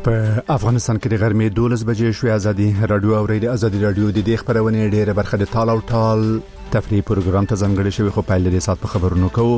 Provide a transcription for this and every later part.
په افغانستان کې د غرمې 12 بجې شوې ازادي رادیو او ازادي رادیو د دې خبرونه ډېره برخه د ټال او ټال تفریح پروګرام ته ځانګړی شوی خو په لري سات په خبرونو کوو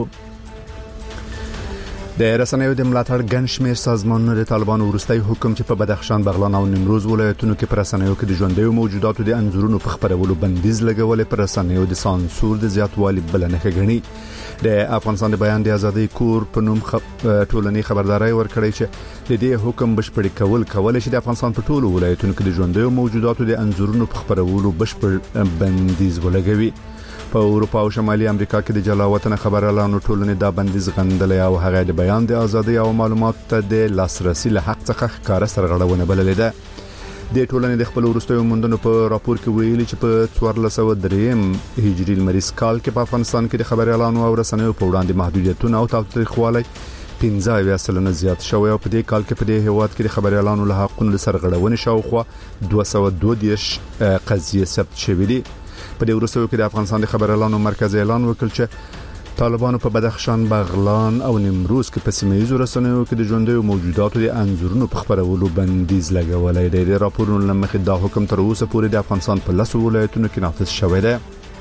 د رسنیو د ملاتړ ګنشمیر سازمانونو د طالبانو ورستۍ حکم چې په بدخشان بغلان او نیمروز ولایتونو کې پر رسنیو کې د ژوندۍ موجوداتو د انځورونو په خبرولو بندیز لګولې پر رسنیو د سانسور د زیاتوالي بلنه کوي د افغانستان د بیان د ازادي کور په نوم ټولنی خبرداري ورکړی چې د دې حکم بشپړ کول چې د افغانستان په ټولو ولایتونو کې د ژوندۍ موجوداتو د انځورونو په خبرولو بشپړ بندیز ولګوي په اروپا او شمالي امریکا کې د جلاوطن خبرلانو ټولنې دا بندیز غندلې او هغه د بیان د ازادي او معلومات ته د لاسرسي له حق څخه ښکارا سرغړونه بللې ده د ټولنې د خپل ورستیو موندنو په راپور کې ویلي چې په 1403 هجري لمریز کال کې په افغانستان کې د خبرلانو او رسنیو په وړاندې محدودیتونه او تاوتریخوالی 15% زیات شوی او په دې کال کې په دې هیواد کې د خبرلانو له حقونو سرغړونې شاوخوا 222 قضیې ثبت شوې دي په دې وروستیو کې د افغانستان د خبرلانو مرکز اعلان وکړ چې طالبانو په بدخشان بغلان او نیمروز کې په سیمه‌یزو رسنیو کې د ژوندۍ موجوداتو د انځورونو په خبرولو بندیز لګولای دی د راپورونو لمخې دا حکم تر اوسه پورې د افغانستان په 10 ولایتونو کې نافذ شوی دی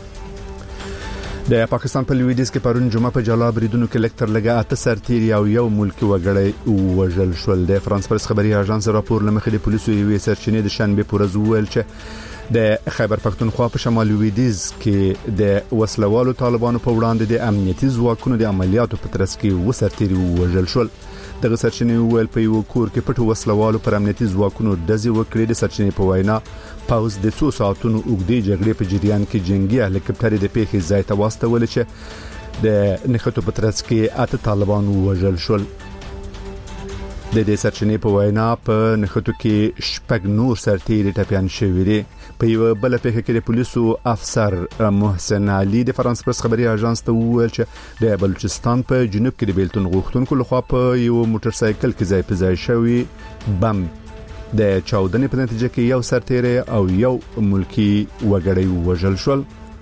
د پاکستان په لویدیځ کې پرون جمعه په جلا بریدونو کې لکتر لګا 8 سرتیري او یو ملکی وګړی وژل شول د فرانس پرس خبري اژانس راپور لمخې د پولیسو یوې سرچینې د شنبه پورز ویل چې د خیبر پختونخوا په شمال لویدیځ کې د وسلوالو طالبانو په وړاندې د امنیتي ځواکونو د عملیاتو په ترڅ کې وسرتيري وژل شول دغه سرچینې ویل په یو کور کې پټو وسلوالو پر امنیتي ځواکونو دزي وکړي د سرچینې په وینا پاوز د 2 ساعتونو اوږدې جګړې په جریان کې جنگي هلیکوپټر د پیښې ځای ته واستول چې د نخټو په ترڅ کې 8 طالبان وژل شول د دې سرچینې په وینا په نخټو کې شپږ نور سرتیري ټپيان شوي دي په یو بل پیښه کې د پولیسو افسر محسن علي د فرانس پرس خبري اژانس ته وویل چې د بلوچستان په جنوب کې د بیلتون غوښتونکو لخوا په یو موټر سایکل کې ځای په ځای شوی بم د چاودنې په نتیجه کې یو سرتیری او یو ملکی وګړی وژل شول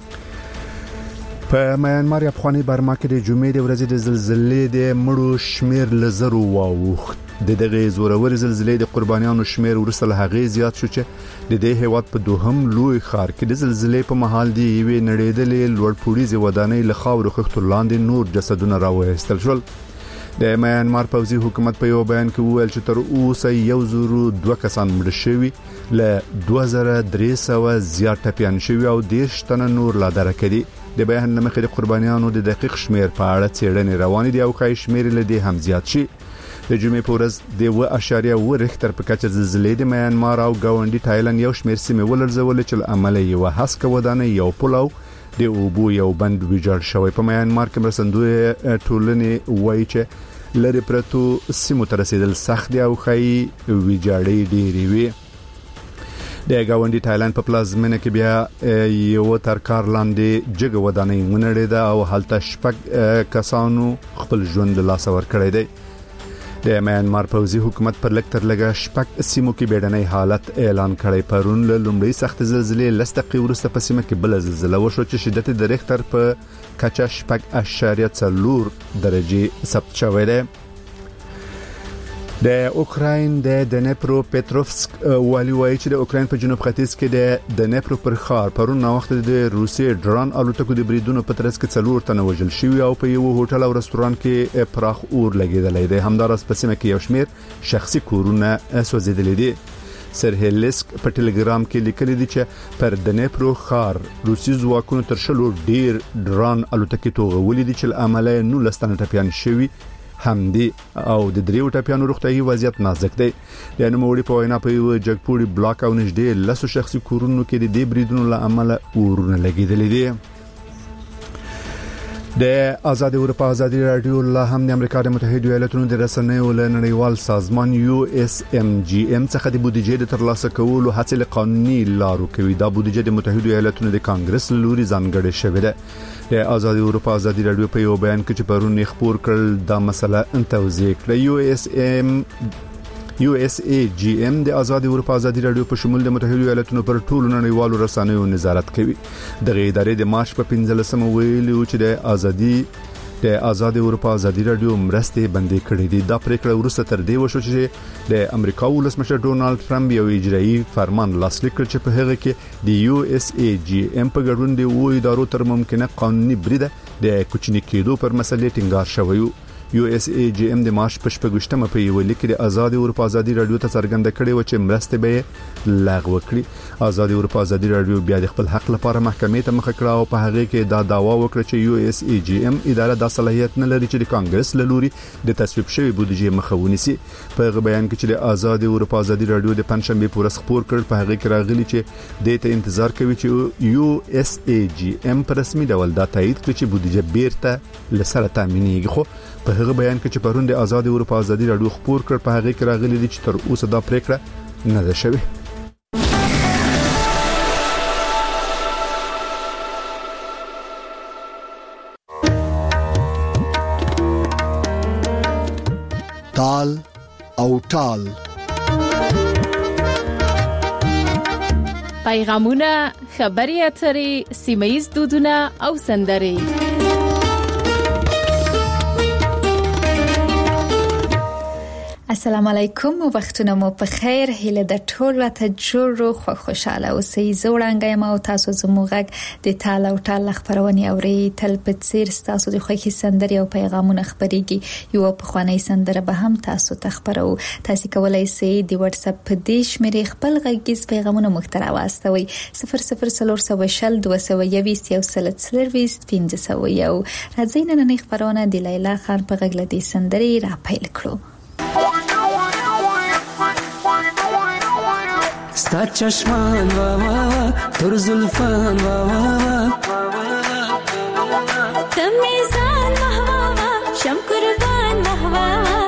په میانمار افغاني برما کې د جمعې د ورځې د زلزلې د مړو شمیر لزرو واوښت دغه زورور زلزلې د قربانیانو شمیر ورسره هغه زیات شو چې د دې هیواد په دوهم لوی ښار کې د زلزلې په محل دی وی نړیدلې لوړپوړیزه ودانۍ له خاورو خښتو لاندې نور جسدونه راوېستل شول د میانمار پوځي حکومت په یو بیان کې وویل چې تر اوسه 102 کسان مړ شوي له 2300 زیات ټپيان شوي او 10 تنه نور لا درکې دي د بیان لمخې د قربانیانو د دقیق شمیر په اړه څېړنې روانې دي او خای شمیر له دې هم زیات شي د جمعې پورز د 1.1 ریختر په کچه زلزلې د میانمار او گاونډي تایلند یو شمیر سیمې ولرزول چې عمل یو هسکه ودانۍ یو پلاو د اوبو یو بند ویجاړ شوی په میانمار کې مرسندوی ټولنې وایي چې لری پرتو سیمو ته رسیدل سخت دی او خای ویجاړې ډېری وي د گاونډي تایلند په پلازمینه کې بیا یو ترکار لاندې جګ ودانۍ ونړېده او هلته شپږ کسانو خپل ژوند له لاسه ورکړی دی د میانمار پوځي حکومت پر لکتر لګا شپږ سیمو کې بیړنۍ حالت اعلان کړی پرون له لومړی سخت زلزلې لستقي ورسته په سیمه کې بل زلزلہ وشو چې شدت د ریختر په کچه 4.4 درجه ثبت شوې ده د اوکراین د دنپرو پټروفسک والی وایي چې د اوکراین په جنوب ختیځ کې د دنپرو پر ښار پرون نو وخت د روسي ډرون الوتکو د بریدونو په ترڅ کې 4 تنه وژل شوی او په یو هوټل او رستوران کې پراخ اور لګیدلی دی همدارس په سیمه کې یو شمیر شخصي کورونه سوځیدلي دي سرهلیسک په ټلګرام کې لیکلي دي چې پر دنپرو ښار روسي ځواکونو تر شلو ډیر ډرون الوتکې توغولې دي چې عمله نو لستانه ټپيان شوی همدي او د دریو ټپيانو روغتيایي وضعیت نازک دی د نوموړي په وینا په یو جګپوري بلاک او نږدې لاسو شخصي کورونو کې د دې بریدونو له امله اورونه لګیدلې دي د آزاد اروپا آزادي رادیو الله هم د امریکا د متحده ایالاتونو د رسنیو له نړیوال سازمان USMGM څخه د بودیجې د ترلاسه کولو هڅې له قانوني لارو کوي دا بودیجې د متحده ایالاتونو د کانګرس لوري ځانګړې شوې ده د آزاد اروپا آزادي رادیو په یو بیان کې چې پرون خبر کړل دا مسله توضیح کړه USAGM د آزاد اروپا آزادي رادیو په شمول د متحده ایالاتونو پر ټولو نړیوالو رسنیو نظارت کوي د ادارې د مارچ په 15مه ویلو چې د آزادي د آزاد اروپا ازادي رادیو مرستې بندي کړې دي. دا پریکړه وروسته تر دې وشو چې د امریکا ولسمشر ډونالد ټرمپ یو اجرایي فرمان لاسلیک کړ چې په هغه کې د USAGM په ګډون د وو ادارو تر ممکنه قانوني بریده د کوچنی کېدو پر مسلې ټینګار شوی. USAGM د مارچ په 28مه په یو لیک د آزاد اروپا ازادي رادیو ته څرګنده کړې و چې مرستې به لغوه کړي. آزاد اروپا ازادي رادیو بیا د خپل حق لپاره محکمې ته مخ کړه او په هغه کې دا داوا وکړه چې USAGM اداره د صلاحیت نه لري چې د کانګرس له لوري د تصویب شوی بودیجه مخه ونیسي. په بیان کې چې د آزاد اروپا ازادي رادیو د پنځشنبه پورس خبر کړ په هغه کې راغلي چې د ته انتظار کوي چې USAGM په رسمي ډول دا تایید کړي چې بودیجه بیرته لسره تامینېږي. خو په هغه بیان کې چې پرون د آزاد اروپا ازادي رادیو خبر کړ په هغه کې راغلي دي چې تر اوسه دا پریکړه نه ده شوې. تال او ټال پیغامونه، خبري اترې، سیمایي دودونه او سندري. السلام علیکم، وختونه مو په خیر. هیله د ټول وته جوړ خو خوشاله اوسئ. زوړانګه ما او تاسو زموږ د تال او ټال خبرونه اوري. تل په څیر تاسو د خوښي سندري او پیغامونه خبريږي. یو په خواني سندره به هم تاسو ته خبرو. تاسو کولای شئ د واتس اپ په دیش مری خپل غږیز پیغامونه مخترا واستوي 00420 221 1501. راځي نن خبرونه د لیلا خان په غږ لدی سندري را پیل کړو. ستا چشمان وا وا تر زلفان وا وا تمیزان وا وا شم قربان وا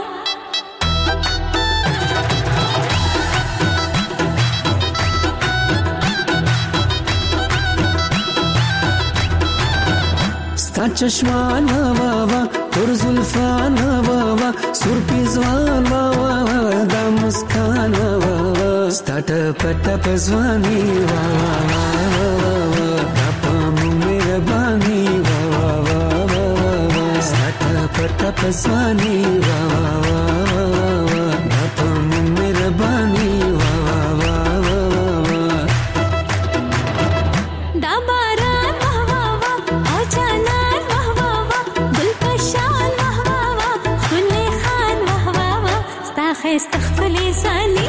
ستا چشمان وا وا تر زلفان وا وا سر پیزوان وا وا د مسکان وا ستات پټ پزوانی وا وا د پام مهرباني وا وا ستات پټ پزوانی وا وا د پام مهرباني وا وا دا باران وا وا او جانان وا وا دل پشان وا وا خله خان وا وا ستا خستخفلی سالي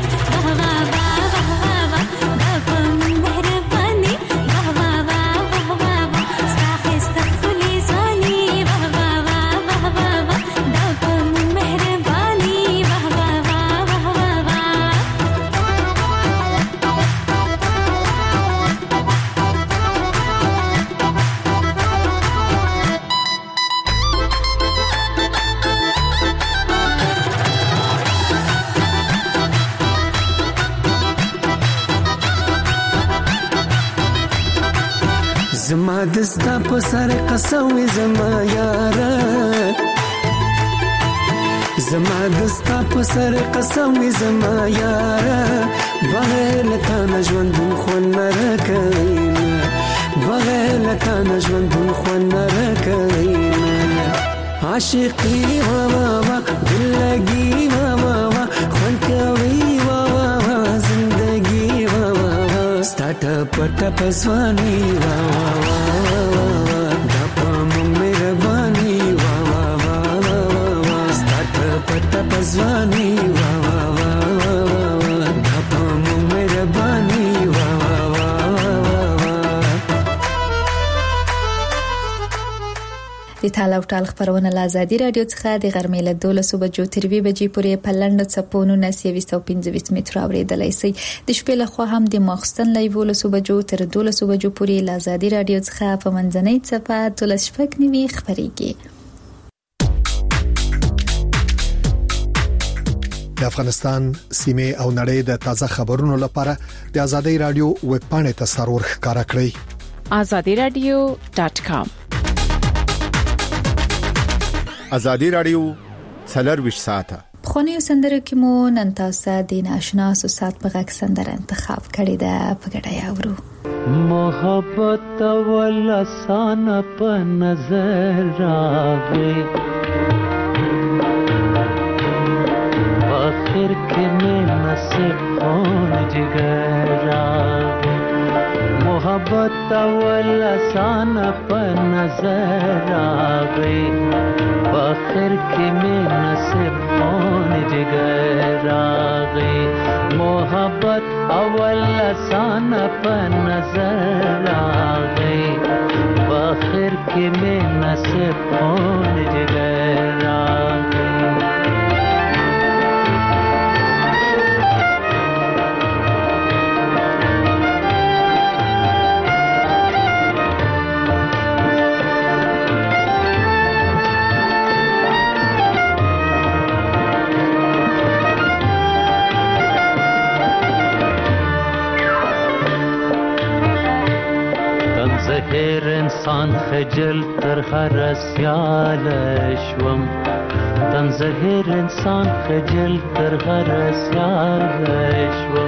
زما دستا په سر قسم زما یارا زما دستا په سر قسم زما یارا بغیر لتا نجوان خو نرکینا بغیر لتا نجوان خو نرکینا عاشقی وا وا دل لگی وا وا خون کوي وا وا زندگی وا وا ستات پټ پسوانی وا وا د پام مهرباني وا وا ستات پټ پسوانی وا وا د پام مهرباني وا د تال او ټال خبرونه له آزادي رادیو څخه د غرمې له 12 بجو تر 2 بجې پورې په لنډو څپونو 925 متر اوریدلای شئ. د شپې له خوا هم د ماخستن له 12 بجو تر 12 بجو پورې له آزادي رادیو څخه په منځنۍ څپه 13 خبريږي. د افغانستان سیمه او نړۍ د تازه خبرونو لپاره د آزادي رادیو ویب پاڼې ته سرور ښکارا کړئ azadiradio.com. آزادي رادیو څلرويش ساعته خونی سندره کې مو نن تاسو د ناشناس او سات په غږ سندره انتخاب کړی ده، په ګډه یاورو. محبت اول آسان په نظر راغی آخر کې مې نصیب خون جگر راغی محبت اول آسان په نظر راغی آخر کې مې نصیب خون جگر راغی محبت اول آسان په نظر آغی آخر کې مې نصیب خون جگر آغی زهر انسان خجل تر هر سیال شوم تن زهر انسان خجل تر هر سیال شوم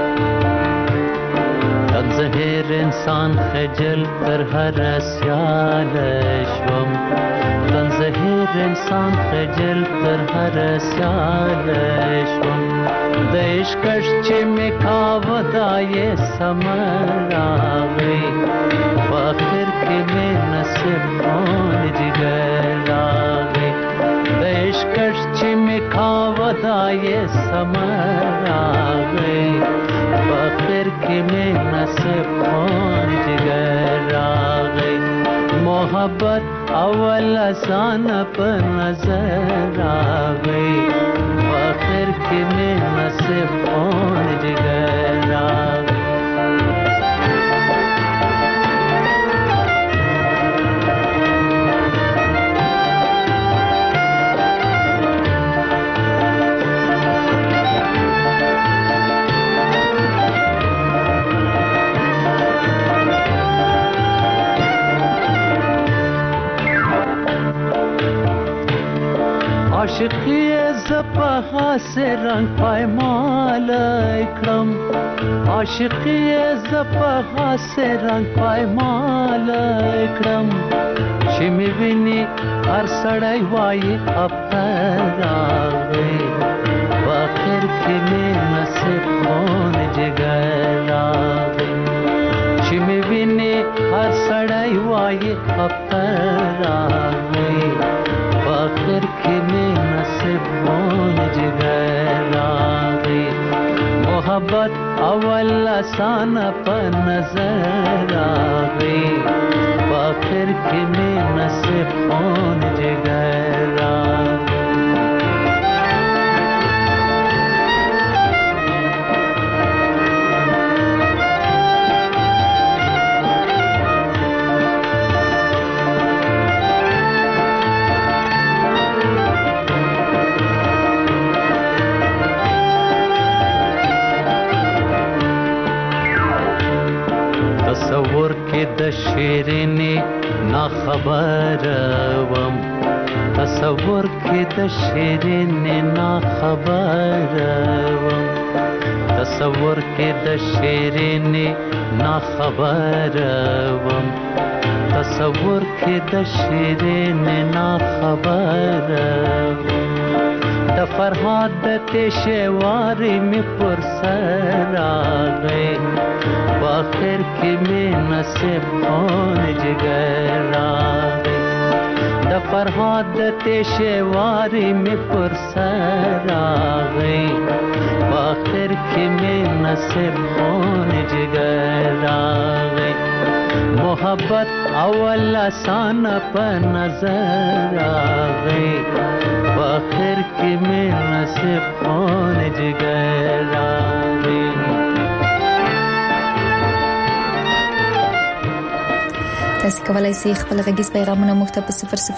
تن زهر انسان خجل تر هر سیال شوم تن زهر انسان خجل تر هر سیال شوم د عشقش چې مې کاوه دا یې سمر راغی آخر کې مې نصیب خون جگر راغی د عشقش چې مې کاوه دا یې سمر راغی آخر کې مې نصیب خون جگر راغی محبت اول آسان په نظر راغی آخر کې مې نصیب خون جگر راغی عاشقی زپها سے رنگ پایمال کړم عاشقی زپها سے رنگ پایمال کړم چې مې ویني هر سړی وایي افتر راغی آخر کې مې نصیب خون جگر راغی چې مې ویني هر سړی وایي افتر راغی آخر کې مې نصیب خون جگر راغی محبت اول آسان په نظر راغی آخر کې مې نصیب خون جگر راغی تصور کې د شیرینې نا خبر وم تصور کې د شیرینې نا خبر وم تصور کې د شیرینې نا خبر وم تصور کې د شیرینې نا خبر وم د فرهاد د تشوارې مې پر سر راغی آخر کې مې نصیب خون جگر راغی د فرهاد د تشوارې مې پر سر راغی آخر کې مې نصیب خون جگر راغی محبت اول آسان په نظر راغی آخر کې مې نصیب خون جگر راغی تاسو کولای شئ خپل غږیز پیغامونه موږ ته په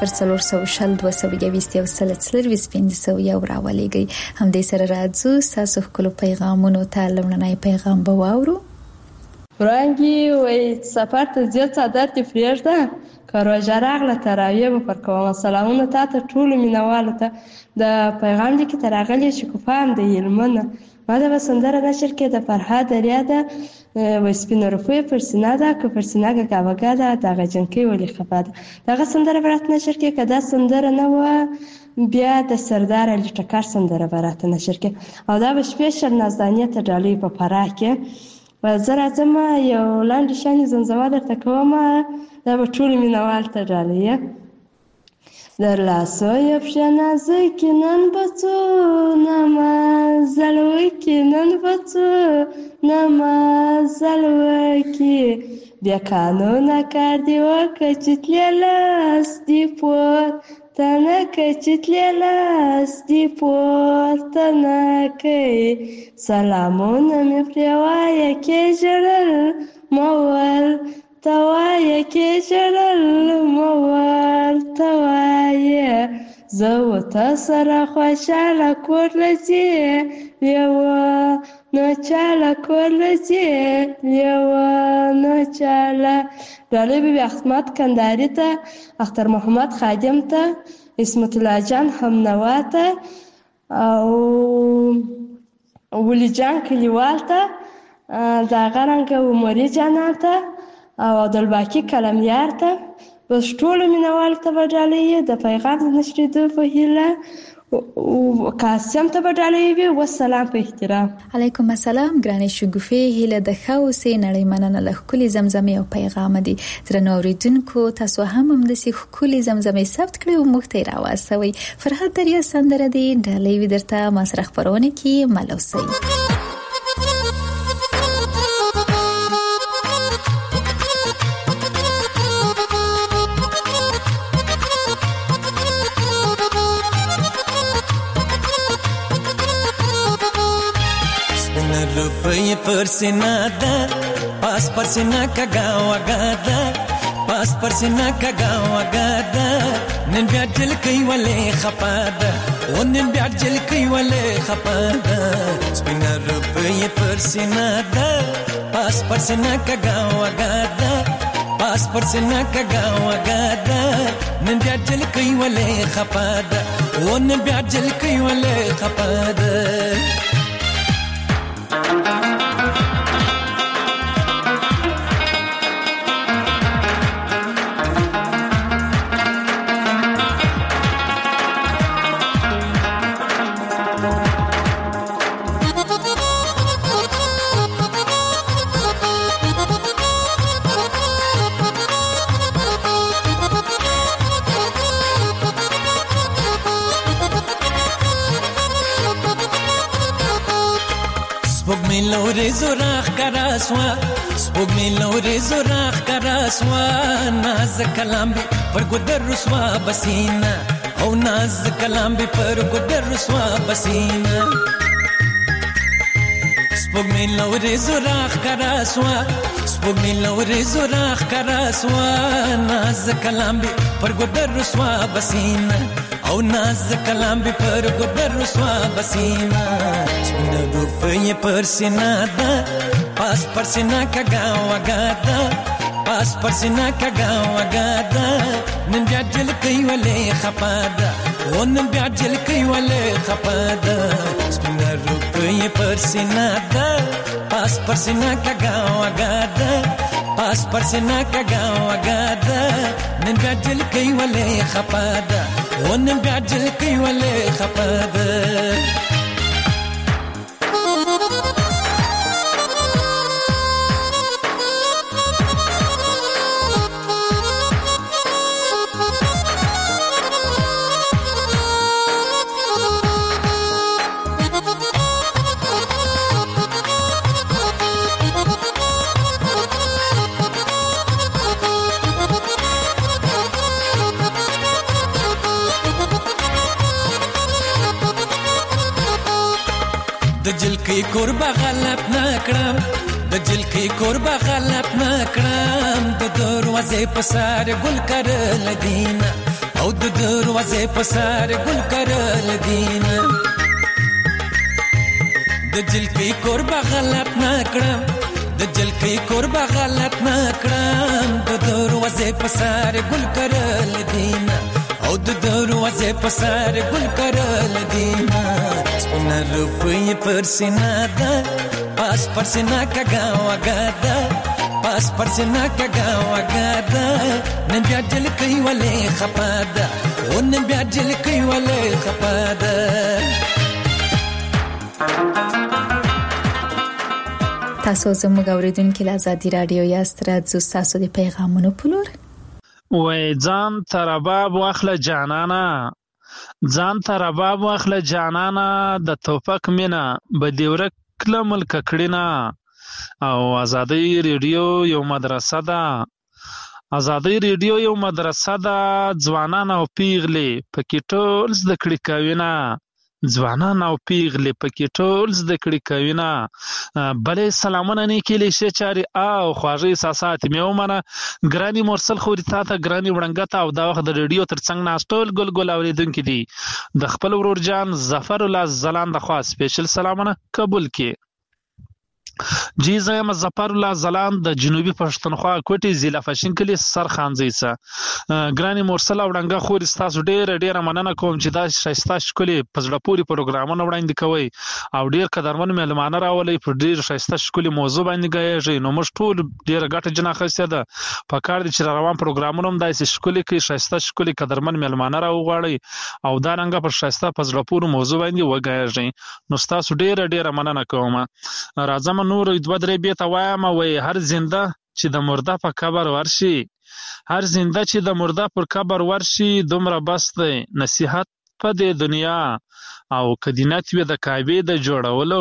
0042220 راولېږئ. همدې سره راځو تاسو خپل پیغامونو ته لومړنی پیغام به واورو. ورانګي وای سفر ته ځل صادر ته فریږده کاروژه راغله تراویه به پر کومه سلامونه ته ټول مینوالو ته د پیغام دې کې تراغلی چې کوفام د یلمنه ما د سندره نشر کې د فرهاد دریا ده و سپینه روپوی پر سینه ده که پر سینه گاوگا ده دغه جنکی ولی خفا ده دغه سندره برات نشر کې که دا سندره نه و بیا د سردار علی ټکر سندره برات نشر کې او دا به سپیشل نازدانیه ته ډالۍ په فراه کې و زه راځم یو لاندې شانې زمزمه درته کوم دا به ټول مینوال ته ډالۍ در لاسوی پشه نازکی نن بچو نمازلوکی نن بچو نمازلوکی بیا کانونا کردی و کچتلی لاستی پور تنکه چتلی لاستی پور تنکه سلامون می پریوای که جرل مول توای که جرل مول توای زو تسر خوشاله کور لزی لیوا نچاله کور لزی لیوا نچاله ډالۍ بی احمد کندهاری ته اختر محمد خادم ته اسمت الله جان همنوا ته او ولی جان کلیوال ته دغه رنګه عمري جانان ته او عبدالباقي کلمیار ته بس ټولو مینوالو ته به ډالۍ د پیغام د نشریدو په هیله قاسم ته به ډالۍ وي والسلام په احترام. علیکم السلام ګرانې شګوفې هیله د ښه اوسې نړۍ مننه له ښکلې زمزمې او پیغام دي درنو اوریدونکو تاسو هم همداسې ښکلې زمزمې ثبت کړئ او موږ ته یې راواستوئ. فرهاد دریا سندره دی ډالۍ وي درته ما سره خپرونه کې ملوسئ. روپی پر سینا دا پاس پر سینا کا گاوا گادا پاس پر سینا کا گاوا گادا نن بیا جل کئی ولې خپادا و نن بیا جل کئی ولې خپادا سپینا روپی پر سینا دا پاس پر سینا کا گاوا گادا پاس پر سینا کا گاوا گادا نن بیا جل کئی ولې خپادا و نن بیا جل کئی ولې خپادا لوري زراخ کراسوا سپوږمۍ لوري زراخ کراسوا ناز کلام به پر ګدر رسوا بسینا او ناز کلام به پر ګدر رسوا بسینا سپوږمۍ لوري زراخ کراسوا سپوږمۍ لوري زراخ کراسوا ناز کلام به پر ګدر رسوا بسینا او ناز کلام به پر ګدر رسوا بسینا سپینا روپی پر سینا دا پاس پر سینا کا گاوا گادا پاس پر سینا کا گاوا گادا نن بیا جل کئی ولې خپادا و نن بیا جل کئی ولې خپادا سپینا روپی پر سینا دا پاس پر سینا کا گاوا گادا پاس پر سینا کا گاوا گادا نن بیا جل کئی ولې خپادا و نن بیا جل کئی ولې خپادا د جلکی قربا غلط نکړم د جلکی قربا غلط نکړم د دروازې په سر ګل کرل دینا او د دروازې په سر ګل کرل دینا د جلکی قربا غلط نکړم د جلکی قربا غلط نکړم د دروازې په سر ګل کرل دینا او او د دروازه په سر ګل کرل دینا سپونه روپۍ پر سینا ده پاس پر سینا کګا وګدا پاس پر سینا کګا وګدا نن بیا دل کوي ولې خپاده او نن بیا دل کوي ولې خپاده تاسو زموږ اوریدونکو له آزادي رادیو یاست راځو تاسو د پیغامونو پلور وای ځان ترباب واخله جانانا ځان ترباب واخله جانانا د توفق مینا بدیورک کلمل ککړینا او آزادي رادیو یو مدرسه ده آزادي رادیو یو مدرسه ده ځوانان او پیغلې پکې ټول زده کړې کوي ځوانان او پیغلې پکې ټول زده کړې کوي بلې سلامونه نه کېلی شي چاري او خواږه احساسات مې ومنه ګراني مرسل خوري تا ته ګراني وړنګته او دا وخت د رادیو ترڅنګ ناست ټول ګل اوریدونکي دي د خپل ورور جان ظفر الله زلان د خوا سپیشل سلامونه قبول کړي جی زما ظفر الله زلان د جنوبي پښتونخوا کوټي ضلع فشین کلی سرخانځي څه ګراني مرسل وړنګه خوري تاسو ډېر مننه کوم چې دا شایسته شکلي پزړه پوری پروګرامونه وړاندې کوي او ډېر قدرمن مهمانه راولي په ډېر شایسته شکلي موضوع باندې غږی نو موږ ټول ډېر غټه جنا خسته ده په کار دي چې روان پروګرامونه هم داسې شکلي کې شایسته شکلي قدرمن مهمانه راوغړي او دا رنګه پر شایسته پزړه پوری موضوع باندې وغږی نو تاسو ډېر مننه کوم راځم نور دوه درې بیت وایم وای هر زنده چې د مرده په قبر ورشي هر زنده چې د مرده پر قبر ورشي دومره بس دی نصیحت په دې دنیا او کدینات وي د کعبه د جوړولو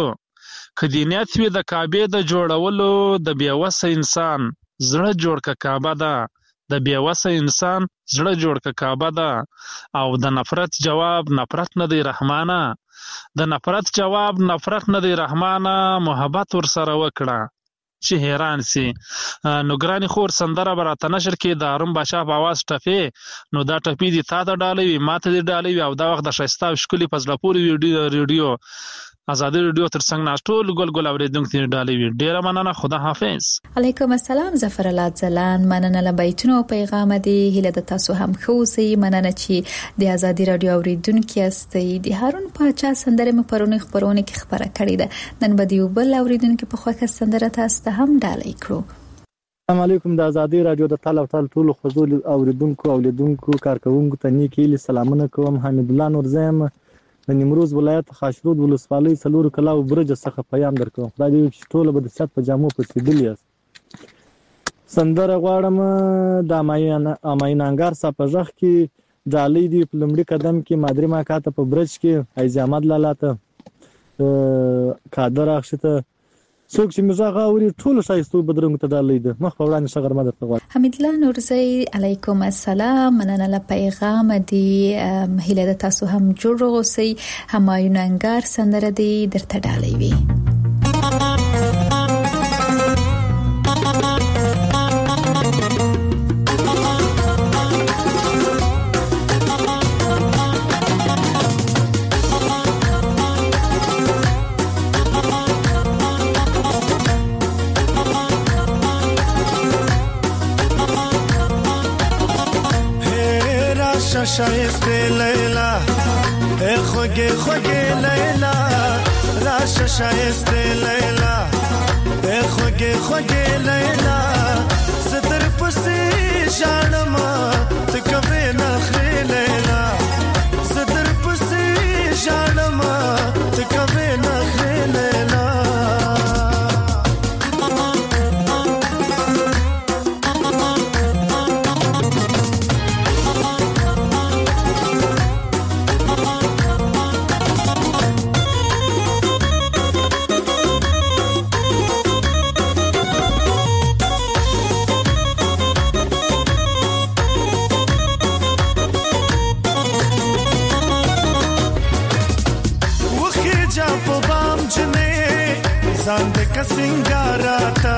د بیوسه انسان زړه جوړ ک کعبه ده د بیوسه انسان زړه جوړ ک کعبه ده او د نفرت جواب نفرت نه دی رحمانه د نفرت جواب نفرت نه دی رحمانه محبت ور سره وکړه چې حیران سي نو ګرانی خور سندره براته نشر کې د هارون بادشاه په आवाज ټپې نو دا ټپې دي تا ته ډالوي ماته دي ډالوي او دا وخت د شایسته شکلي پزله پوری ویډیو آزادي رادیو ترڅنګ ناشټول ګل اوریدونکو ډالوي ډیره مننه خدا حافظ علیکم السلام ظفر الله زلان مننه له بیتونو پیغام دی هله د تاسو هم خوسي مننه چې د آزادي رادیو اوریدونکو استي د هارون پاچا سندره مې پرونی خبرونه کې خبره کړې ده نن به دی بل اوریدونکو په خوښه سندره تاسو ته هم ډالۍ کړو السلام علیکم د آزادي رادیو د ټول خزول اوریدونکو کارکونکو ته نیکی سلامونه کوم حمید الله نورزم د نیمروز ولایت خاشرود ولسوالۍ څلور کلاو برج څخه پیغام درکوم خدای دې چې ټول به د صحت په جامو پټېدل یاست سندره غواړم د اماینانګار صاحب کې ډالۍ دی په لمړي قدم کې مادری ماکاته په برج کې عزیز احمد لاله ته قادر اخشته څوک چې مزاغه اوري ټول شایستو بدرنګ ته ډالۍ ده مخ په وړاندې شغر مدد کوي حمید الله نورزی علیکم السلام مننه له پیغام دی هله د تاسو هم جوړ اوسئ همایونانګار سندره دی درته ډالۍ وي شایسته لیلا ای خوگه لیلا راش شایسته لیلا ای خوگه لیلا ستر پسی جانما تکوی نخری لیلا ستر پسی جانما تکوی نخری لیلا زند کا سنگاراتا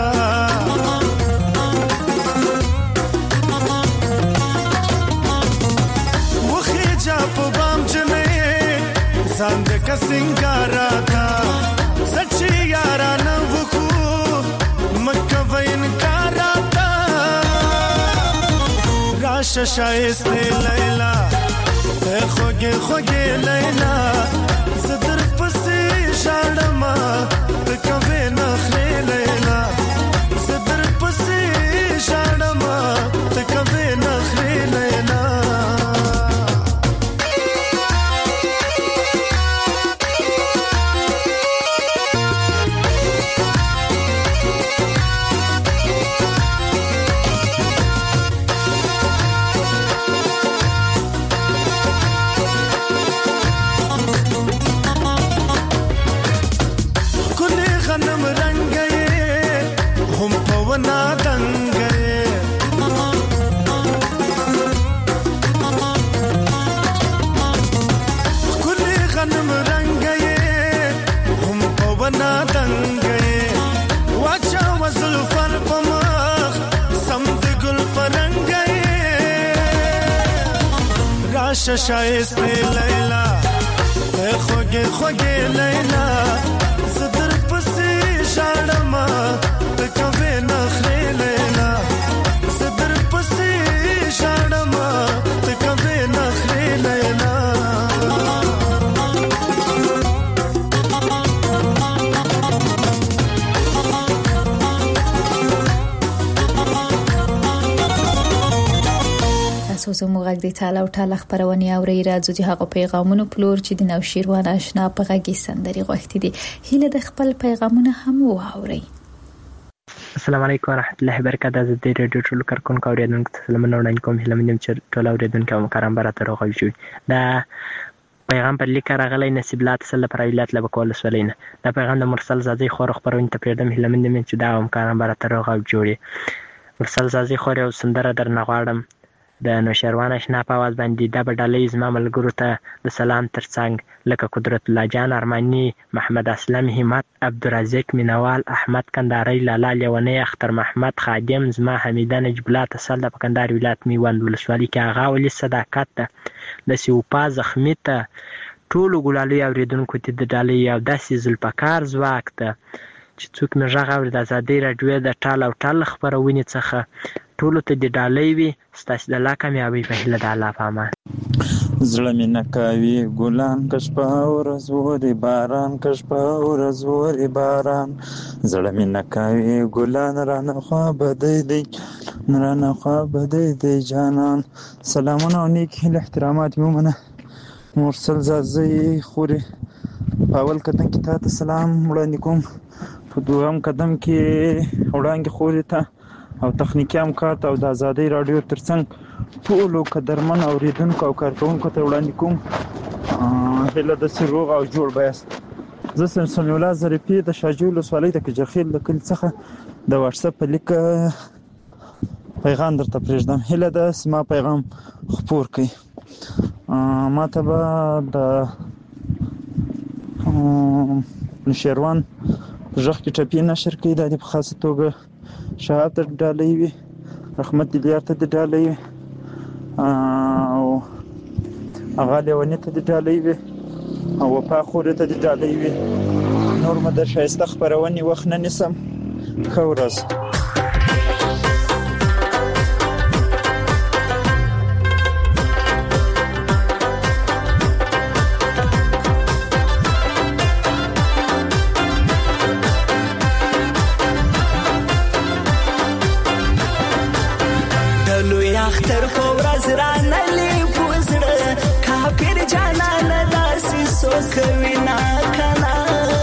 وخی جا په بام جنې زند کا سنگاراتا سچي یارانه وکو مکه وین کاراتا راش شایسته لیلا خوږه خوږه لیلا زدر پسې شړما تکوي نخري لیلا زدر پسې شړما تکوي نخري لیلا شایسته لیلا خوږه خوږه لیلا زدر پسې شړما تکوي نخري لیلا زدر پسې شړما تکوي نخري لیلا زموږ غږ د تعالی او تعالی خبرونه اوري راځي چې هغه پیغامونه پلور چې د نو شیروان آشنا په غږی سندري غوښتي دي هله د خپل پیغامونه هم واوري. السلام علیکم ورحمت الله وبرکاته. د دې رادیو ټول کارکونکو اوریدونکو ته سلامونه وړاندې کوم. هله منم چې ټول اوریدونکو مکرم برات راغلی دا پیغام پر لیک راغلی نصیب الله تسل پر ویلات لبکول سولینه دا پیغام د مرسل زادی خور خبرونه ته پردم. هله منم چې دا مکرم برات راغلی جوړي. مرسل زادی خور او سندره در نغواړم د نوشروان آشنا په आवाज باندې د بدلې زما ملګرو ته د سلام ترڅنګ لکه قدرت الله جان ارمانی محمد اسلم همت عبدالرزاق مینوال احمد کنداری لالا لیونی اختر محمد خادم زما حمیده نجبلا تسل د کندهار ولایت میوند ولسوالۍ کې هغه ولې صداقت ته د سیوپا زخمی ته ټول ګلالي اوریدونکو ته د ډالۍ او داسې زلپکار ځواک ته چې څوک مې غږ اوري د ازادۍ راډیو د ټال او ټال خبرونه څخه ټول ته د ډالۍ وي ستاسو د لا کامیابی په هیله د الله په امان. زړه مې نه کوي ګلان کش په ورځ وری باران کش په ورځ وری باران زړه مې نه کوي ګلان رانه خوا بدې دی رانه خوا بدې دی جانان. سلامونه او نیک احترامات مومنه مرسل زازي خوري په اول قدم کې تاسو سلام وړاندې کوم. په دویم قدم کې وړاندې خوري ته او تخنیکی امکانات او د ازادۍ رادیو ترڅنګ ټول قدرمن اوریدونکو او کارکونکو ته وړاندې کوم هله د سروغ او جوړ بیاست. زه سمسون الله ظریفي د شاجول ولسوالۍ د کجخیل د کل څخه د واتس اپ په لیک پیغام درته پرېږدم. هله د سما پیغام خپور کړئ. ما ته به د نشروان ژغ کې ټپي نشر کړي د په خاصه توګه شهاب ته ډالۍ وي رحمت دیار ته ډالۍ وي او هغه لیونی ته ډالۍ وي او وفا خور ته ډالۍ وي. نور مده شایسته خبرونه وخت نه نسم خورز. اختر فورز رانه لی پوزړه کافر جانان داسې سوکوي نا کنا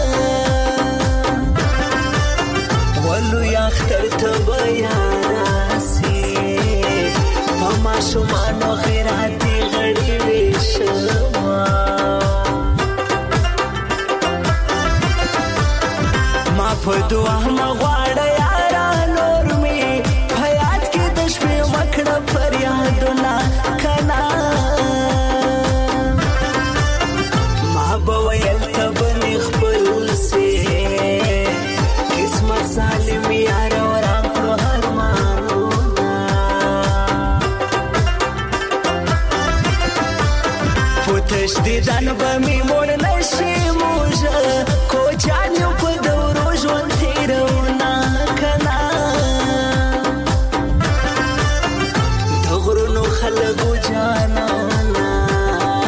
ولو اختر ته بیا راسي پما شومانو خیراتي غړي وشما ما په دعا مغواړه یارا نور می حیات کې د شپې مکړه فریادونه کنا ما به ویل ته بنې خپل سي قسمت سالم یار وران کړو هرمانونه پوتش دي دان به می مور نشي موجه کوچان یو په دورو ژوند تیرونه کنا خلقو جانانا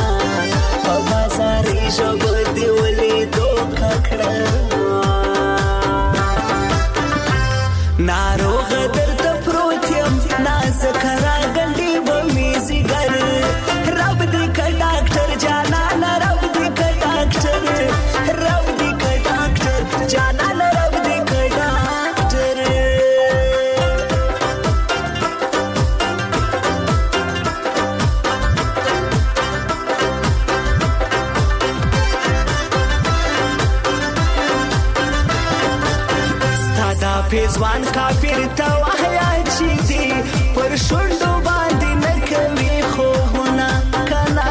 ځوان کافر ته وحیا چې دی پر شونډو باندې نه کوي خوبونه کنا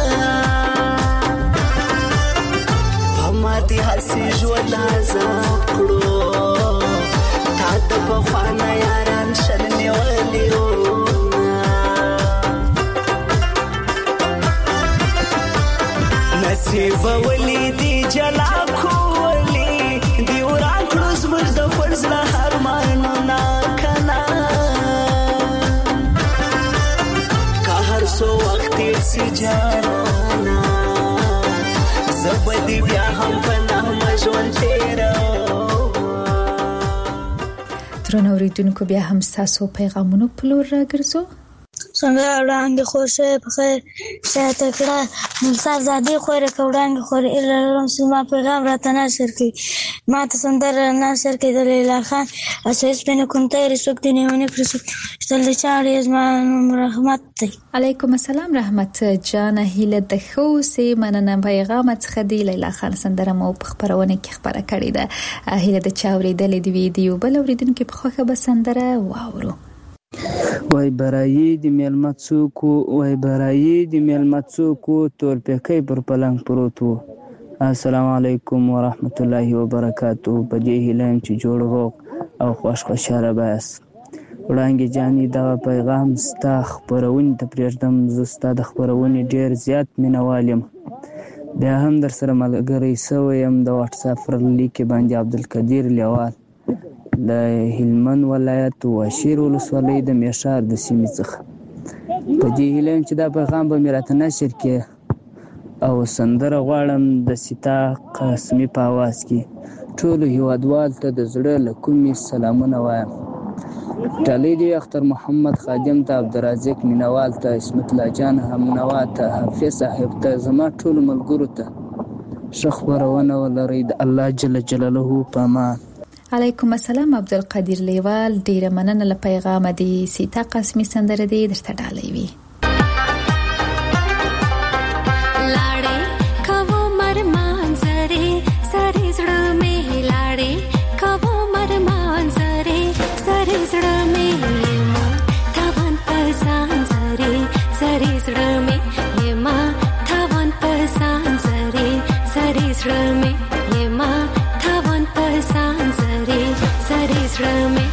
په ماتې هسې ژوند عذاب کړو تا ته پخوانه یاران شل نیولي نصیب ولی دی جلا کولی دی وران کړو زموږ د فرض له ارمانونه کنا که هر څو وخت تېر سي جانانا زه به دې بیا هم په نغمه ژوند تېروم. درنو اورېدونکو بیا هم ستاسو پیغامونو په لور راګرځو. څنګه وړاندې خوشه په خیر ساته کړه نثار زادي خوره کوړانګ خوره الهام سما پیغام راته نشر کی ما ته سندر نشر کی د لیلا خان اساس پنه کومته رسوک دی نیونه پرسوک استل چاړي زمان رحمت دی. علیکم السلام رحمت جان هیله د خو سي مننه پیغام څخه دی لیلا خان سندر مو په خبرونه کې خبره کړې ده هیله د چاوري د ویډیو بل اوریدونکو په خوخه به سندره واورو. وای برایي د میلمه څوکو تور پکې پر پلنګ پروت وو. السلام علیکم ورحمت الله وبرکاتو. په دې هیلم چې جوړ روغ او خوشاله بس وړاندې جاني دا پیغام ستا خبرونه ته پرېږدم. زه ستا د خبرونه ډیر زیات مینوالم بیا هم در سره ملګری سویم د واتس اپ لیک باندې عبدالقدیر لیوال د هلمند ولایت واشیر ولسوالۍ د میشار د سیمې څخه. په دې هیله چې دا پیغام به مې راته نشر کړي او سندره غواړم د سیتا قاسمي په اواز کې ټولو هیوادوال ته د زړه له کومې سلامونه وایم. ډالۍ دی اختر محمد خادم ته عبدالرزاق مینوال ته اسمت الله جان همنوا ته حافظ صاحب ته زما ټولو ملګرو ته ښه خپرونه ولرئ د الله جل جلاله په امان. علیکم السلام عبدالقدیر لیوال ډیره مننه له پیغام دی سیتا قاسمي سندره دی درته ډالۍ وي. لاړې کوو مرمان زری سری زړه مې لاړې کوو مرمان زری سری زړه مې ما تاوان پسان زری سری زړه مې ما تاوان پسان زری سری زړه مې ما تاوان پسان زری سری زړه مې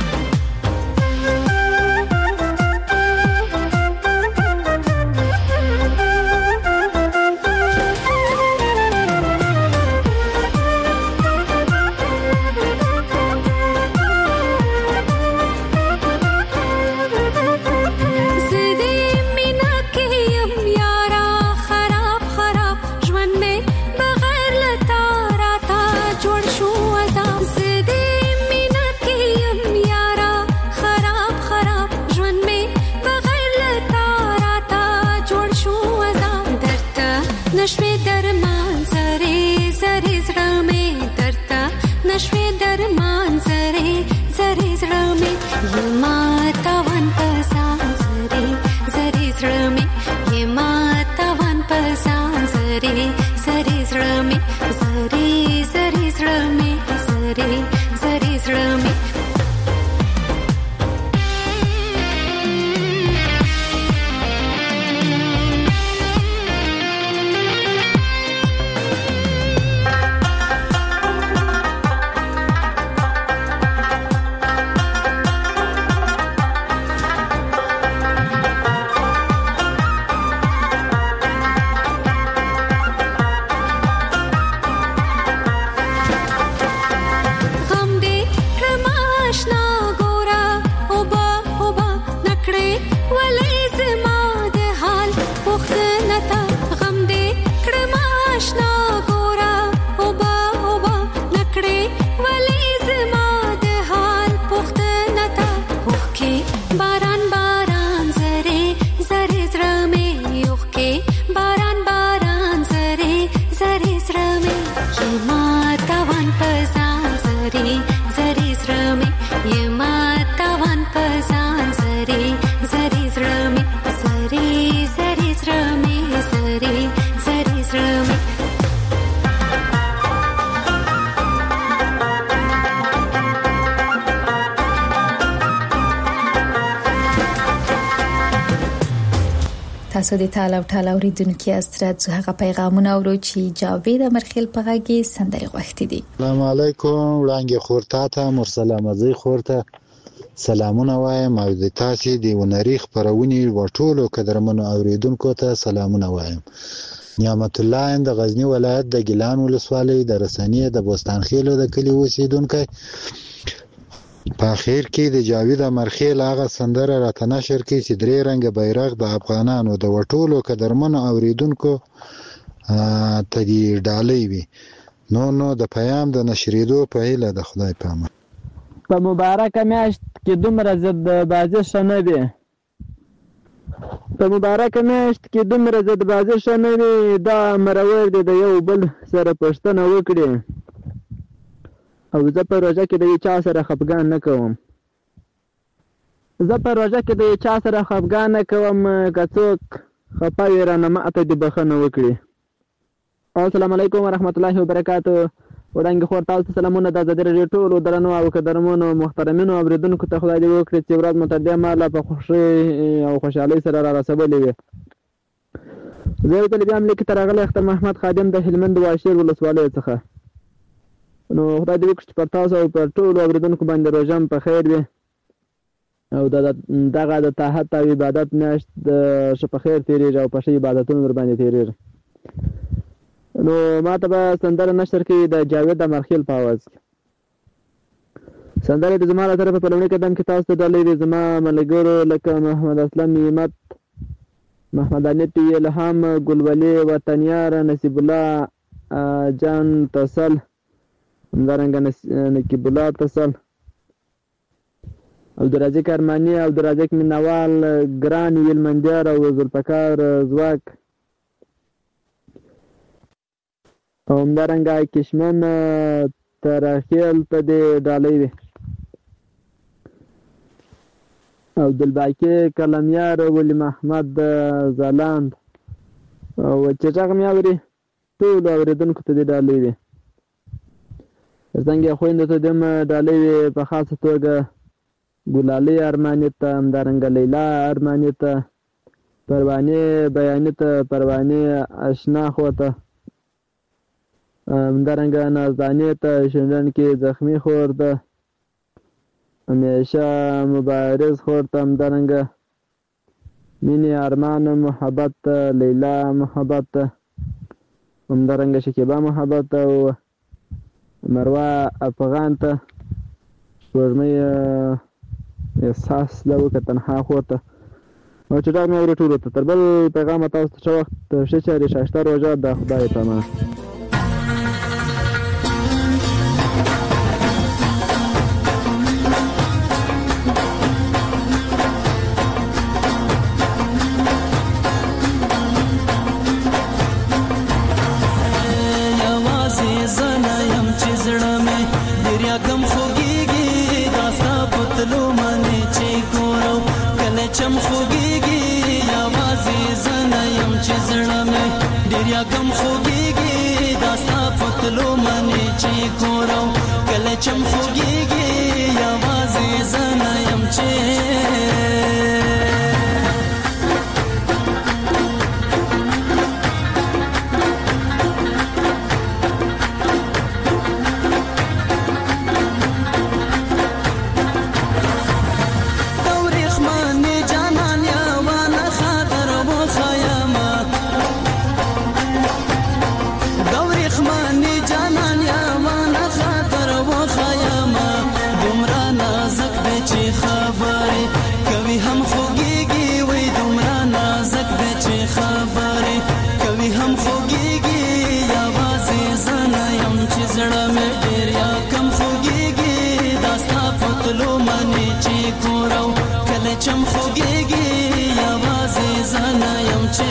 تاسو د تعال او ټال اوریدونکو استراد زه هغه پیغامونه اورو چې جاوید مرخیل په غږی سندري غوښتي دي. السلام علیکم وړاندې خورتا ته مرسله مزي خورته سلامونه وایم او د تاسو د ونری خبرونی وټولو قدرمنو اوریدونکو ته سلامونه وایم. نعمت الله د غزنی ولایت د ګیلان ولسوالۍ د رسنی د بوستان خیلو د کلی اوسیدونکو په اخر کې د جاوید مرخیل هغه سندره راته نشر کړي چې درې رنګ بیرغ د افغانانو د وټولو قدرمنو اوریدونکو ته دی ډالۍ وي. نو د پیام د نشریدو په هیله د خدای په امان. په مبارکه میاشت کې دومره ضد بازی شنه وي دا مرور دي د یو بل سره پښتنه وکړي او زه په روژه کې د چا سره خفګان نه کوم که څوک خفه وي رانه ماته دې بخښنه وکړي. السلام علیکم ورحمت الله وبرکاتو. وړاندې خور تاسو سلامونه د ازادي راډیو ټولو درنو او قدرمنو محترمینو اوریدونکو ته خدای دې وکړي چې ورځ مو تر دې ماله په خوښۍ او خوشحالۍ سره را رسولې وي. زه یو ځل بیا هم لیکې ته راغلی اختر محمد خادم د هلمند واشیر ولسوالۍ څخه. نو خدای دې وکړي چې پر تاسو او پر ټولو اوریدونکو باندې روژه په خیر وي او دغه د طاعت او عبادت میاشت د ښه په خیر تېرېږي او په ښه عبادتونو در باندې تېرېږي. نو ماته به سندره نشر کړي د جاوید مرخیل په اواز کې. سندره د زما له طرفه په لومړي قدم کې تاسو ته ډالۍ دي زما ملګرو لکه محمد اسلم نعمت، محمد انیت، الهام، ګلولي، وطنیار، نصیب الله جان تصل، همدارنګه نقیب الله تصل، عبدالرزاق ارماني، عبدالرزاق مینوال، ګران ویلمندیار او ذوالفقار ځواک او همدارنګه کشمن ترخیل ته دې ډالۍ وي. عبدالباقي کلمیار، ولی محمد ځلاند او چې غږ مې اوري ټولو اوریدونکو ته دې ډالۍ وي. څنګه خویندو ته دې ډالۍ وي په خاصه توګه ګلالۍ ارماني ته، همدارنګه لیلا ارماني ته، پروانې بیاني ته، پروانې اشناخو ته، همدارنګه نازدانې ته، شنډن کې زخمي خور ده، همیشه مبارز خور ته، همدارنګه مینې ارمان محبت ته، لیلا محبت ته، همدارنګه شکیبا محبت ته او مروه افغان ته، سپوږمۍ احساس لو که تنها خور ته او چې ډاګ مې اوري ټولو ته. تر بل پیغامه تاسو ته ښه وخت، ښه چارې، ښایسته روژه د خدای په امان. کم خوږیږي داستا پتلو منی چې کورو کله چم خوږیږي یوازې زنه يم چې چم خوږیږي یوازې زنه یم چې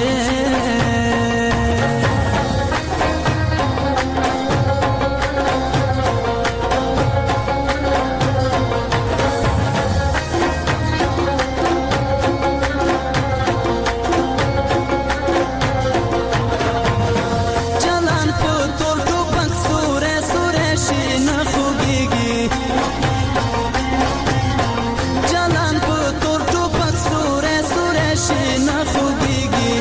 خوږیږي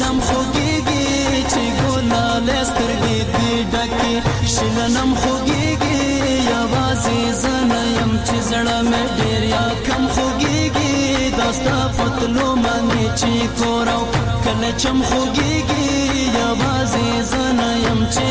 شلنم خوږیږي چې ګلاله سترګې دې ډکې شلنم خوږیږي یوازې زه نه یم چې زړه مې ډېر یا کم خوږیږي دا ستا پتلو باندې چې کور او کله چم خوږیږي یوازې زه نه یم چې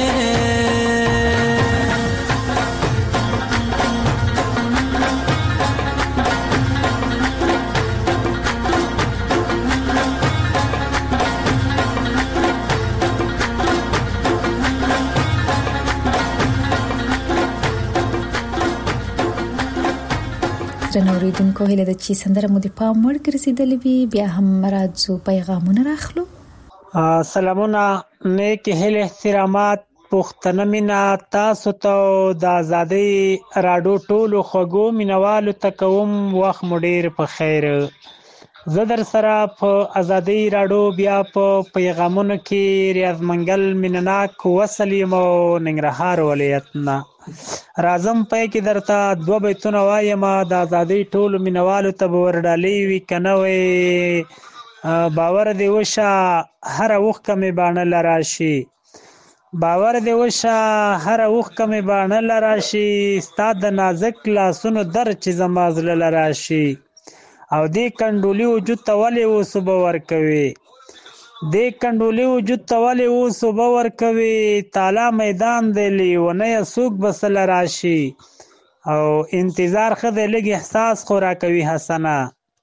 درنوریدونکو هیله ده چې سندره مو د پام وړ ګرځېدلې وي. بیا هم راځو پیغامونه راخلو. سلامونه، نیک هیله، احترامات، پښتنه مینا تاسو ته د ازادۍ راډیو ټولو خوږو مینوالو ته کوم. وخت مو ډیر په خیر. زه در سره په ازادۍ راډیو بیا په پیغامونو کې ریاض منګل مینناک وصل یم ننګرهار ولایت نه. راځم پای کې درته 2 بیتونه وایم. د ازادۍ ټولو مینوالو ته به ورډالۍ وي که نه وي باور دې وشه هره اوښکه مې باڼه له راشي. باور دې وشه هره اوښکه مې باڼه له راشي ستا د نازک لاسونو در چې زما زړه له راشي. او دې کنډولي وجود ته ولې اوس اوبه ورکوي دې کنډولي وجود ته ولې اوس اوبه ورکوي تالا میدان دی لیونیه څوک به سله راشي. او انتظار ښه دی لږ احساس خو راکوي حسنه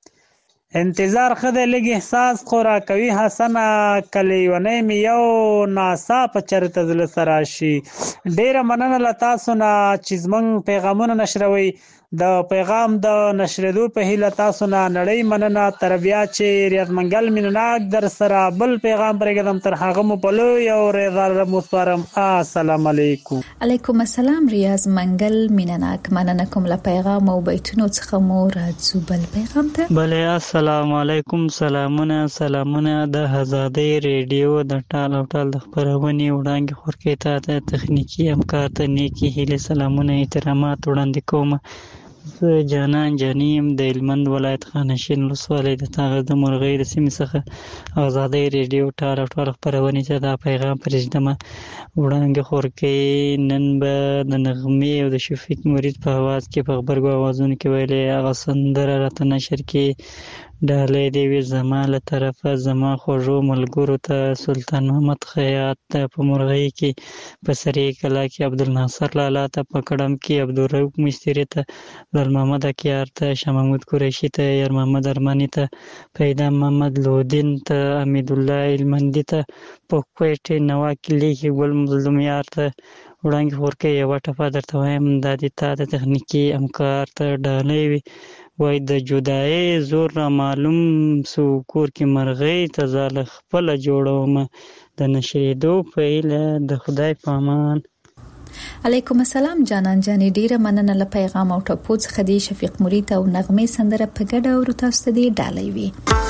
انتظار ښه دی لږ احساس خو راکوي حسنه که لیونی مې یو ناڅاپه چېرته زړه ته راشي. ډېره مننه له تاسو نه چې زموږ پیغامونه نشروئ. د پیغام د نشریدو په هیله تاسو نه نړۍ مننه. تر بیا چې ریاض منګل مینناک در سره بل پیغام پرېږدم تر هغه مو په لوی او ریزه مو سپارم. السلام علیکم. علیکم السلام ریاض منګل مینناک. مننه کوم له پیغام او بیتونو څخه مو راځو بل پیغام ته. بله السلام علیکم. سلامونه د ازادۍ ریډیو د ټال او ټال د خپرونې وړاندې خورکې ته د تخنیکي همکار ته نیکې هیلې سلامونه احترامات وړاندې کوم. زه جانان جاني یم د هلمند ولایت خانشین ولسوالۍ د تاغر د مرغۍ د سیمې څخه ازادۍ ریډیو ټال او ټال خپرونې ته دا پیغام پرېږدمه. وړاندې خورکې نن به د نغمې او د شفیق مرید په اواز کې په غبرګو اوازونو کې ویلې هغه سندره راته نشر کې ډالۍ دې وي زما له طرفه زما خوږو ملګرو ته سلطان محمد خیاط ته په مرغۍ کې په سرې کلا کې عبدالناصر لالا ته په کړم کې عبدالرؤف مستري ته لال محمد اکیار ته شاه محمود قریشي ته یار محمد ارماني ته پیدا محمد لودین ته حمید الله هلمندي ته په کوټې نوا کلي کې ګل مظلوم یار ته وړاندې خورکې یوه ټپه درته وایم دا دې تا د تخنیکي همکار ته ډالۍ وي. وای د جدایۍ زور را معلوم سو کور کې مرغۍ ته زاله خپله جوړوم د نشریدو په هیله د خدای په امان. علیکم السلام جانان جاني. ډیره مننه له پیغام او ټپو څخه دی. شفیق مرید او نغمې سندره په ګډه اورو تاسو ته دی ډالۍ وي.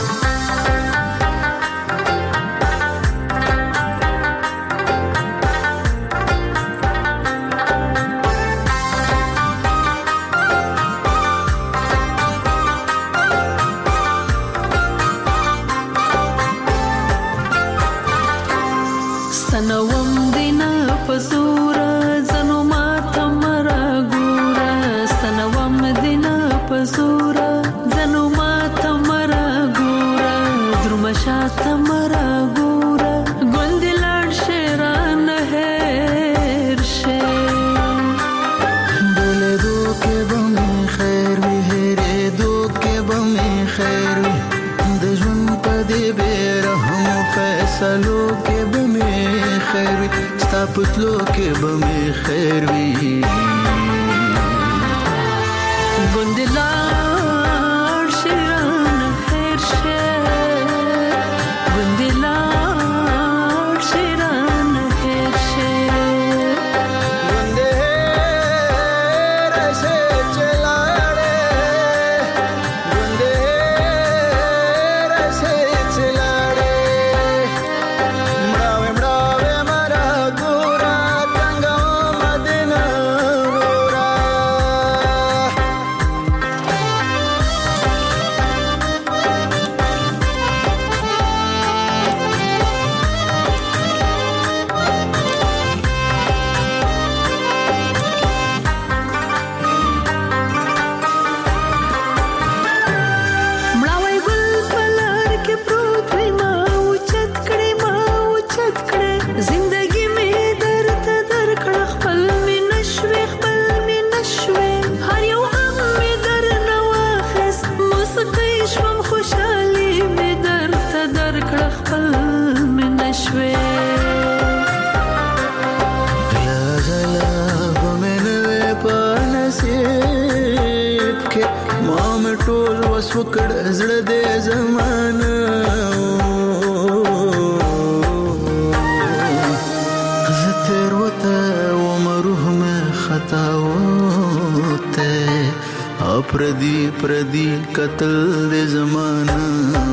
سنوم دینا پزورا زنو ماتا مرا گورا سنوم دینا پزورا زنو ماتا مرا گورا درمشاتا مرا گورا گلدی لار شیران هیر شیر بولے دو کے بمی خیر وی ہیرے دو کے بمی خیر وی دجون پدی بیرحم فیصلو کے بمی خیر وی ستا پتلو کې به مې خیر وي ګوندلار شیران هیر شیر ګوندلار شیران هیر شیر ګوندې راشي چلاړې ګوندې راشي چلاړې مړاوې مرا ګورا څنګه مدینه ګورا ما مې ټول وس وکړ زړه دې زمانه زه تیر وته وم روح مې خطا وته پردي قتل دې زمانه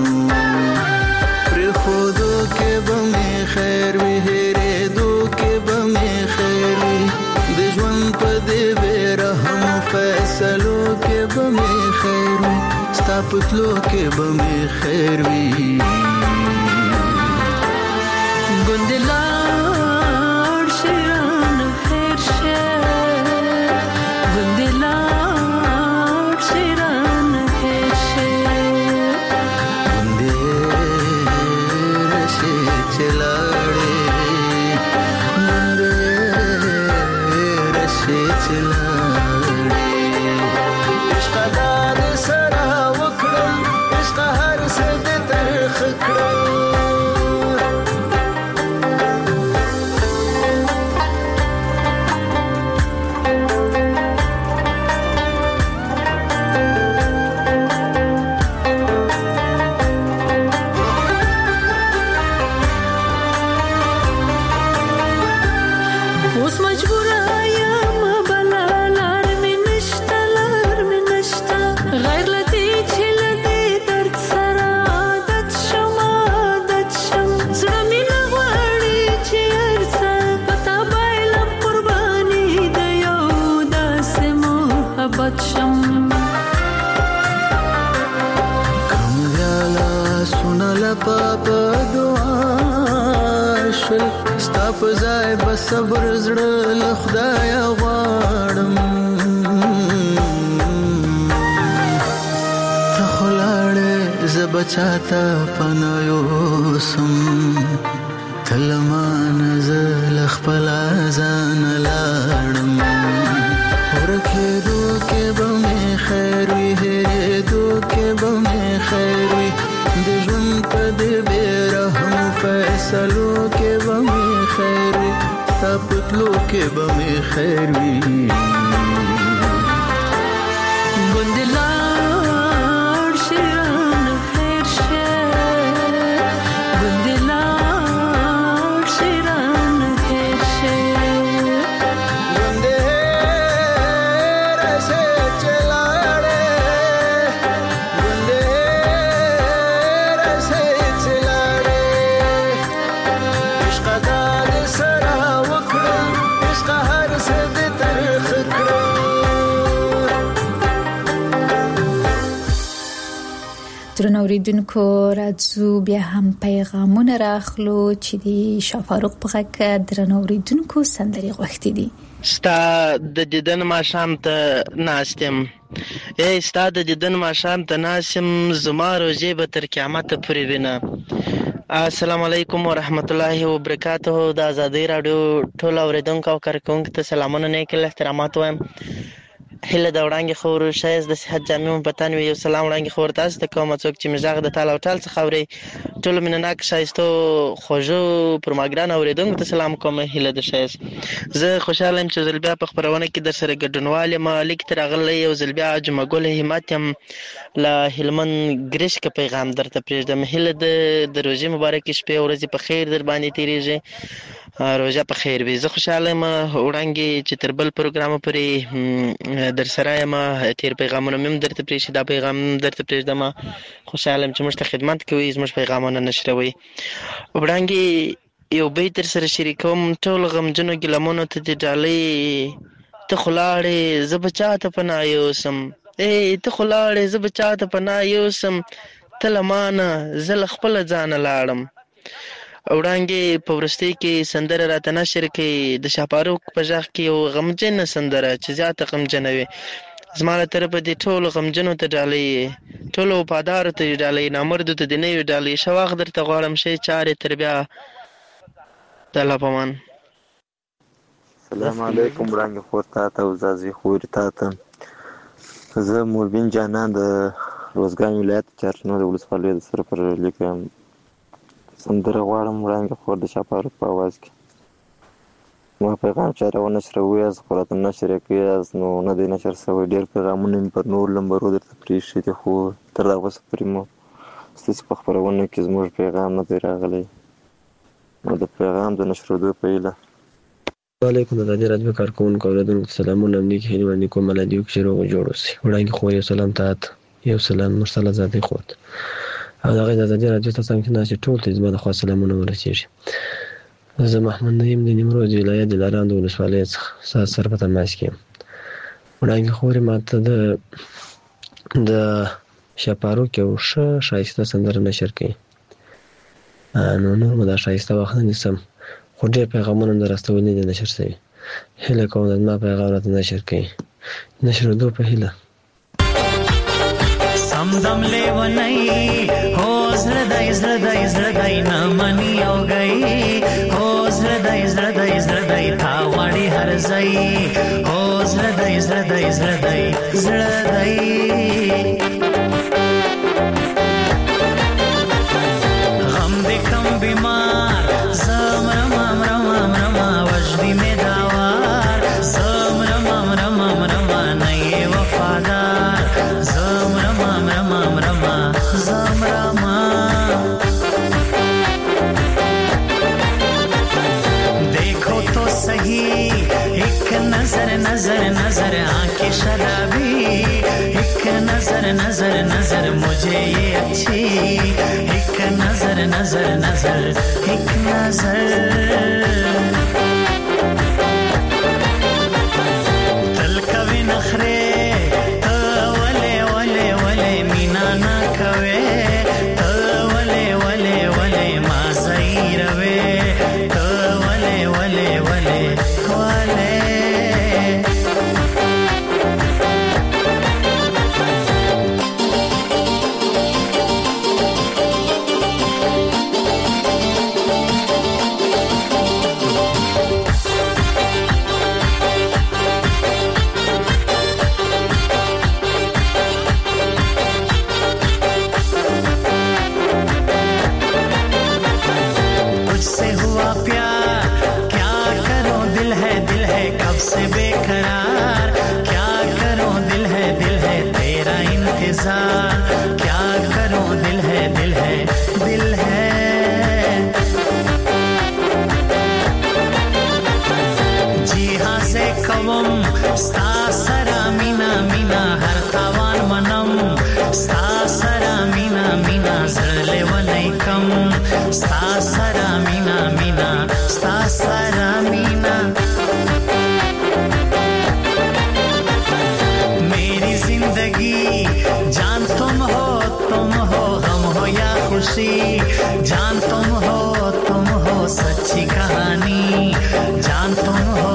پر خودو کې به مې خیر وي هېرېدو کې به مې خیر وي د ژوند په دې بې رحمو فیصلو کې به مې خیر وي ستا په تلو کې به مې خیر وي ګوندې لاړ شي رانه هېر شي ګوندې لاړ شي رانه هېر شي ګوندې راشي چې لاړې ګوندې راشي چې لاړې عشقه دا دې سره وکړم عشقه هر څه دې ترخه کړم اوس مجبوره یم بله لار مې نشته غیر له دې چې له دې درد سره عادت شم زړه مې نه غواړي چې هر څه په تا بایلم قرباني د یو داسې محبت شم کم دیالا سونه لپا په دعا شل ستا په ځای به صبر زړه له خدایه غواړم ته خو لاړې زه به چاته پناه یوسم ته له مانه زه له خپله ځانه لاړم ورکېدو کې به مې خیر وي هېرېدو کې به مې خیر وي د ژوند په دې بې رحمو فیصلو کې به مې خیر وي ستا په تلو کې به مې خیر وي ګوندې لاړ شي رانه هېر شي ګوندې لاړ شي رانه هېر شي ګوندې راشي چې لاړې ګوندې راشي چې لاړې عشقه دا دې سره وکړم عشقه هر څه دې ترخه کړم درنو اوریدونکو راځو بیا هم پیغامونه راخلو چې د شافاروق په غږ درنو اوریدونکو سندري غوښتي دي ستا د دیدن ماښام ته ناستم ستا د دیدن ماښام ته ناستم زما روزې به تر قیامته پورې وینه السلام علیکم ورحمت الله وبرکاته د آزادۍ راډیو ټول اوریدونکو او کارکونکو ته سلامونه نیک احترامات وایم هله د وړاندې خور شایز د صحت جامع پتن وی سلام وړاندې خور تاسو ته کوم څوک چې مزاغ د تعالی او تعالی څخه اوري ټول منناک شایستو خوجو پرماګران اوریدونکو ته سلام کوم هله د شایز زه خوشاله یم چې زلبیا په خبرونه کې در سره ګډونوال مالک تر غلې یو زلبیا جمع ګل همت یم لا هلمن ګریش کا پیغام درته پرېږدم هله د روزي مبارک شپه ورځې په خیر در باندې تیریږي روزه په خیر وي زه خوشاله یم وړاندې چې تر بل پروګرام پورې در سره یم تیر پیغامونه مم درته پرېږدم دا پیغام درته پرېږدم خوشاله یم چې موږ ته خدمت کوي زموږ پیغامونه نشروي وړاندې یو بیت در سره شریکوم ټول غمجنو ګلمونو ته دې ډالۍ ته خو لاړې زه به چاته پناه یوسم ته خو لاړې زه به چاته پناه یوسم ته له مانه زه له خپله ځانه لاړم وړاندې په وروستۍ کې سندره راته نشر کړي د شاپاروق په غږ کې یو غمجنه سندره چې زیاته غمجنه وي زما له طرفه دې ټولو غمجنو ته ډالۍ ټولو وفادارو ته ډالۍ نامردو ته دې نه وي ډالۍ ښه وخت درته غواړم ښې چارې تر بیا د الله په امان السلام علیکم وړاندې خور تا ته او زازي خورې تا ته زه موربین جانان د روزګان ولایت چارشنو د ولسوالۍ د سره پر لیکم سندره غواړم وړاندې خور د شاپاروق په اواز کې ما پیغام چاره و نشروي از خورات نشر کوي از نو نه دی نشر سوی ډیر پیغامونه پر نور لمبرو درته پریښي دي خو تر دغه وخت پورې مو ستاسو په خپرونه کې زموږ پیغام نه دی راغلی نو د پیغام د نشرېدو په هیله. وعلیکم د راډیو کارکونکو اوریدونکو سلامونه نیک هیلې باندې کوم ملادیو کې روغ جوړ اوسئ. وړاندې خو یو سلام ته یو سلام مرسل زادي خوت او دغه د راډیو ته څنګه نه چې ټول ته زما د خوا سلامونه ورسیږي. زه محمد نعیم د نیمروز ولایت د لاران د ولسوالۍ څخه سره په تماس کې یم. وړاندې خو ماته د شپارو کې یو ښه ښایسته سندره نشر کړي نو نور مو دا ښایسته وخت نه نیسم خو ډېر پیغامونه هم راستولي دي نشر شوي. هیله کوم د زما پیغام راته نشر کړي نشرېدو په هیله. سمدم لیونی هو زړه دی نه مني او گئی هو زړه دی تا غواړي هر ځای هو زړه دی غم دې کم بیمار زم رما وجدی می داوار زم رما نه وفادار زم رما देखो तो सही एक नजर आंखें शराबी एक नजर मुझे ये अच्छी एक नजर एक नजर तल कभी नखरे वले मीना ना कवे वले मा सही रवे वले से बेकरार क्या करूं दिल है तेरा इंतजार क्या करूं दिल है जी हाँ से कवम स्ता सरा मीना हर तावान मनम स्ता सरा मीना जरले वनई कम स्ता सरा मीना स्ता सरा मीना जिंदगी जान तुम हो गम हो या खुशी जान तुम हो सच्ची कहानी जान तुम हो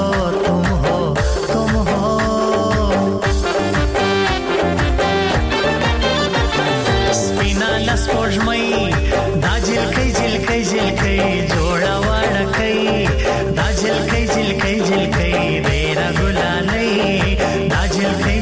स्पिना लस्पोजमई दा जिल कई जोड़ा वाड़ा कई दा जिल कई देरा गुलालई दा जिल कई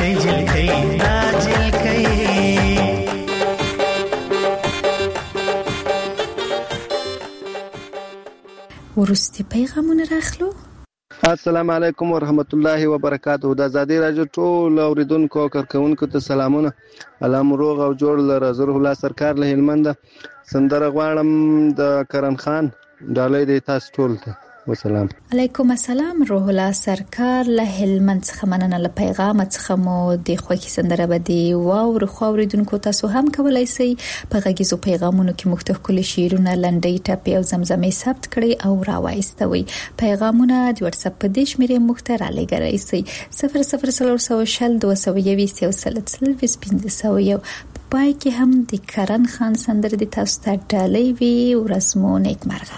ورستی پیغامونه راخلو. السلام علیکم ورحمت الله وبرکاته. د آزادی راډیو ټول اوریدونکو او کارکونکو ته سلامونه. علام روغ او جوړ لره زره الله سرکار له هلمند سندره غواړم د کرن خان ډالۍ د تاسو ټول ته. وسلام. علیکم السلام روح الله سرکار له هلمند څخه مننه. له پیغام څخه مو د خوښي سندره بدی واو خوریدونکو تاسو هم کولای شئ په غږیزو پیغامونو کې مختلف کلی شعرونه لنډۍ ټاپي او زمزمې ثبت کړئ او راوایستوي. پیغامونه د واتس اپ په دیش میرې مختار لګرئ شئ 004022 پای کې هم د کرن خان سندره د تاسو ته ډالۍ وی ورسمو نیکمرغه.